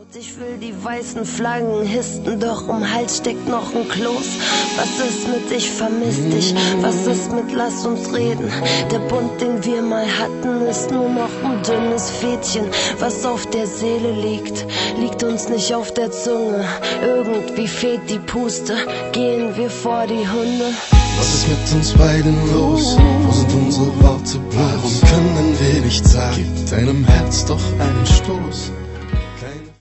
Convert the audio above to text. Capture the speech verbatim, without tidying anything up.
Ich will die weißen Flaggen histen, doch um Hals steckt noch ein Kloß. Was ist mit ich vermiss dich? Was ist mit lass uns reden? Der Bund, den wir mal hatten, ist nur noch ein dünnes Fädchen, was auf der Seele liegt, liegt uns nicht auf der Zunge. Irgendwie fehlt die Puste, gehen wir vor die Hunde. Was ist mit uns beiden los? Wo sind unsere Worte bloß? Warum können wir nicht sagen, gib deinem Herz doch einen Stoß?